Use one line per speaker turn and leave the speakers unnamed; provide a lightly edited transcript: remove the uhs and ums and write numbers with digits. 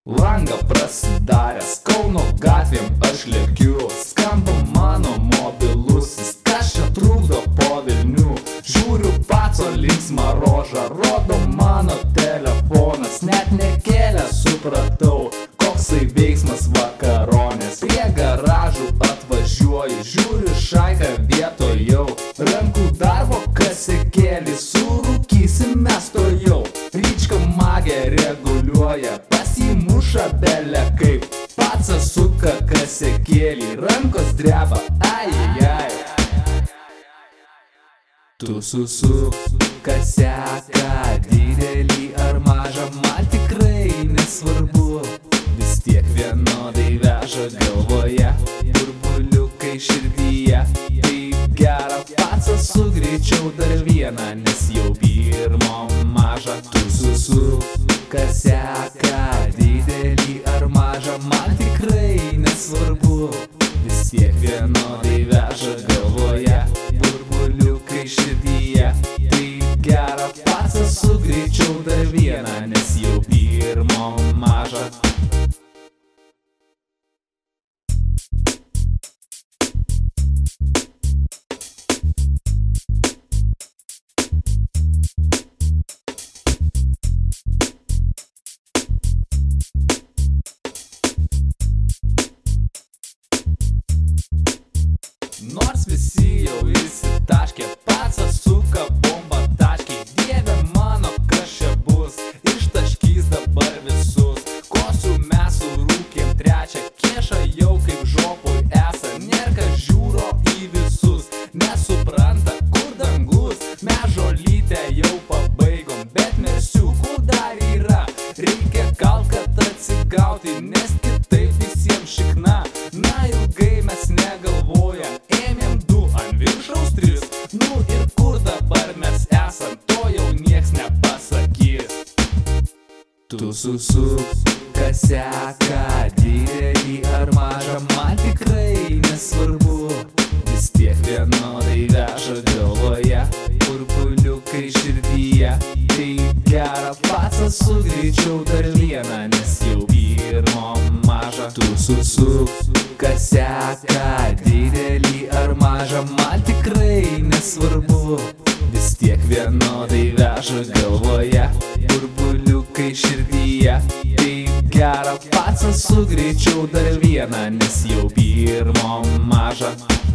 Langą prasidaręs, Kauno gatvėm aš lėkiu. Skamba mano mobilusis, kas čia trukdo po Vilnių. Žiūriu paco linksmą rožą, rodo mano telefonas. Net nekėlę supratau, koksai veiksmas vakaronės. Prie garažų atvažiuoju, žiūriu šaiką vietoje. Rankų darbo kasekėlį, surūkysim mes to jau. Ryčka magė reguliuoja, pasimuša belė kaip. Pacas suka kasekėlį, rankos dreba, ai. Tu susuk kaseką, didelį ar mažą, man tikrai nesvarbu. Vis tiek vienodai veža galvoje, burbuliukai širdyje. Taip gera, pacas sugreičiau dar vieną, nes jau pirmo maža. Tu susuk kaseką, didelį ar mažą, man tikrai nesvarbu. Vis tiek vienodai veža galvoje, burbuliukai širdyje. Taip gera, pacas sugreičiau dar vieną, nes jau pirmo maža. Nors visi jau įsitaškė, pacas suka bombą taškiai. Dieve mano, kas čia bus, ištaškys dabar visus. Kosiu mes surūkėm trečią, kėša jau kaip žopui esa. Nerka žiūro į visus, nesupranta, kur dangus. Mes žolytę jau pabaigom, bet mersiukų dar yra. Reikia gal kad atsigauti, nes kitaip visiems šikna. Na ilgai mes negalvojam, ėmėm 2 ant viršaus 3. Nu ir kur dabar mes esam, to jau nieks nepasakys. Tu susuk kaseką, didelį ar mažą, man tikrai nesvarbu. Vis tiek vienodai veža galvoje, burbuliukai širdyje. Taip gera, pacas sugreičiau dar vieną, nes jau pirmo maža. Tu susuk kaseką, didelį ar mažą, man tikrai nesvarbu. Vis tiek vienodai veža galvoje, burbuliukai širdyje. Taip gera, pacas sugreičiau dar vieną, nes jau pirmo maža.